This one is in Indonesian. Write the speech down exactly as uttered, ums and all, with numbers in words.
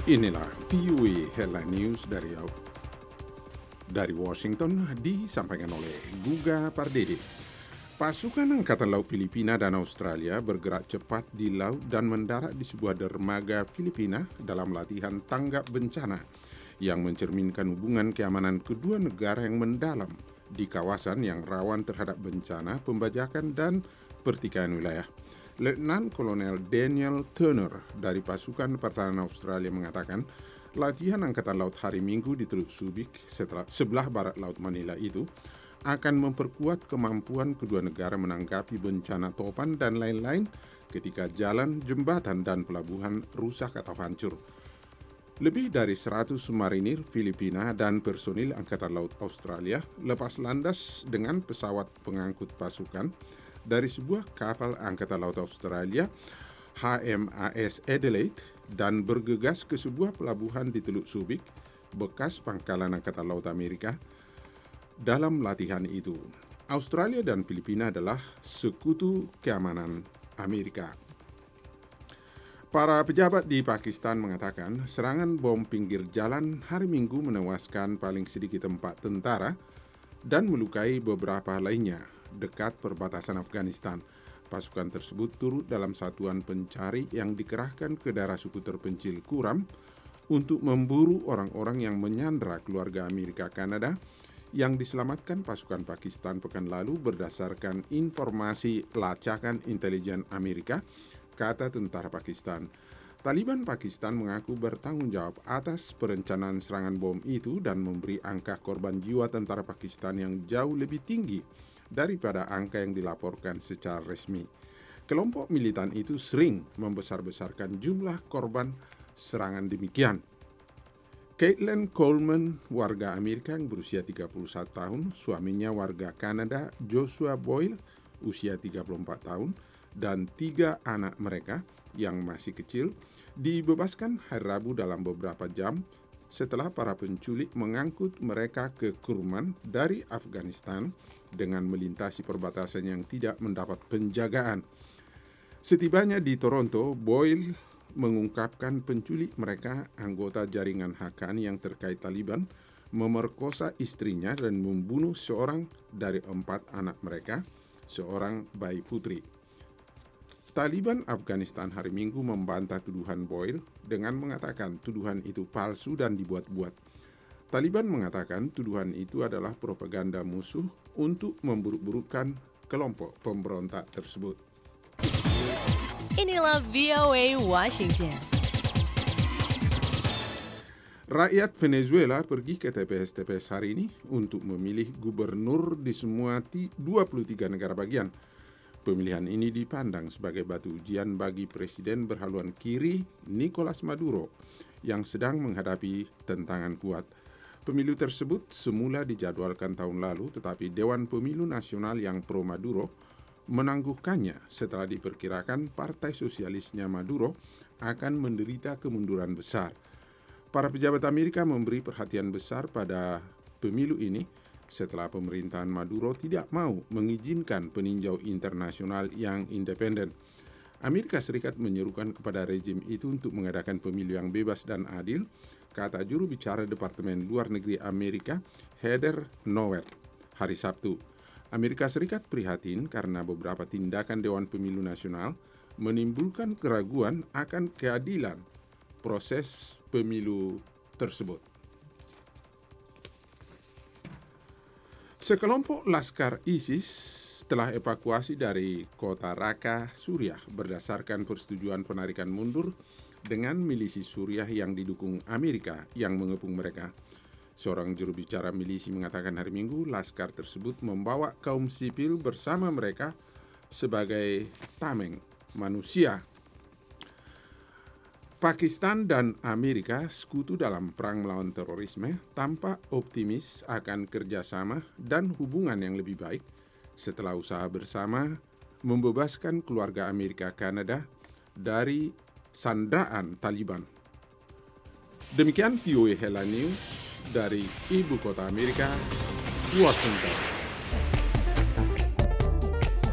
Inilah V O A Headline News dari dari Washington, disampaikan oleh Guga Pardede. Pasukan Angkatan Laut Filipina dan Australia bergerak cepat di laut dan mendarat di sebuah dermaga Filipina dalam latihan tanggap bencana yang mencerminkan hubungan keamanan kedua negara yang mendalam di kawasan yang rawan terhadap bencana, pembajakan, dan pertikaian wilayah. Letnan Kolonel Daniel Turner dari pasukan pertahanan Australia mengatakan latihan Angkatan Laut hari Minggu di Teluk Subic setelah, sebelah barat Laut Manila itu akan memperkuat kemampuan kedua negara menanggapi bencana topan dan lain-lain ketika jalan, jembatan, dan pelabuhan rusak atau hancur. Lebih dari seratus submarinir Filipina dan personil Angkatan Laut Australia lepas landas dengan pesawat pengangkut pasukan dari sebuah kapal Angkatan Laut Australia H M A S Adelaide dan bergegas ke sebuah pelabuhan di Teluk Subic, bekas pangkalan Angkatan Laut Amerika. Dalam latihan itu, Australia dan Filipina adalah sekutu keamanan Amerika. Para pejabat di Pakistan mengatakan serangan bom pinggir jalan hari Minggu menewaskan paling sedikit empat tentara dan melukai beberapa lainnya dekat perbatasan Afghanistan. Pasukan tersebut turut dalam satuan pencari yang dikerahkan ke daerah suku terpencil Kuram untuk memburu orang-orang yang menyandra keluarga Amerika Kanada yang diselamatkan pasukan Pakistan pekan lalu berdasarkan informasi lacakan intelijen Amerika, kata tentara Pakistan. Taliban Pakistan mengaku bertanggung jawab atas perencanaan serangan bom itu dan memberi angka korban jiwa tentara Pakistan yang jauh lebih tinggi daripada angka yang dilaporkan secara resmi. Kelompok militan itu sering membesar-besarkan jumlah korban serangan demikian. Caitlin Coleman, warga Amerika yang berusia tiga puluh satu tahun, suaminya warga Kanada Joshua Boyle, usia tiga puluh empat tahun, dan tiga anak mereka yang masih kecil, dibebaskan hari Rabu dalam beberapa jam setelah para penculik mengangkut mereka ke Kurman dari Afghanistan dengan melintasi perbatasan yang tidak mendapat penjagaan. Setibanya di Toronto, Boyle mengungkapkan penculik mereka anggota jaringan Haqqani yang terkait Taliban memerkosa istrinya dan membunuh seorang dari empat anak mereka, seorang bayi putri. Taliban Afghanistan hari Minggu membantah tuduhan Boyle dengan mengatakan tuduhan itu palsu dan dibuat-buat. Taliban mengatakan tuduhan itu adalah propaganda musuh untuk memburuk-burukkan kelompok pemberontak tersebut. Inilah V O A Washington. Rakyat Venezuela pergi ke T P S T P S hari ini untuk memilih gubernur di semua dua puluh tiga negara bagian. Pemilihan ini dipandang sebagai batu ujian bagi Presiden berhaluan kiri Nicolas Maduro yang sedang menghadapi tantangan kuat. Pemilu tersebut semula dijadwalkan tahun lalu, tetapi Dewan Pemilu Nasional yang pro Maduro menangguhkannya setelah diperkirakan Partai Sosialisnya Maduro akan menderita kemunduran besar. Para pejabat Amerika memberi perhatian besar pada pemilu ini setelah pemerintahan Maduro tidak mau mengizinkan peninjau internasional yang independen. Amerika Serikat menyerukan kepada rezim itu untuk mengadakan pemilu yang bebas dan adil, kata juru bicara Departemen Luar Negeri Amerika Heather Nauert hari Sabtu. Amerika Serikat prihatin karena beberapa tindakan Dewan Pemilu Nasional menimbulkan keraguan akan keadilan proses pemilu tersebut. Sekelompok Laskar ISIS telah evakuasi dari kota Raqqa, Suriah berdasarkan persetujuan penarikan mundur dengan milisi Suriah yang didukung Amerika yang mengepung mereka. Seorang juru bicara milisi mengatakan hari Minggu Laskar tersebut membawa kaum sipil bersama mereka sebagai tameng manusia. Pakistan dan Amerika, sekutu dalam perang melawan terorisme, tampak optimis akan kerjasama dan hubungan yang lebih baik setelah usaha bersama membebaskan keluarga Amerika Kanada dari sandraan Taliban. Demikian V O A Headline News dari Ibu Kota Amerika, Washington.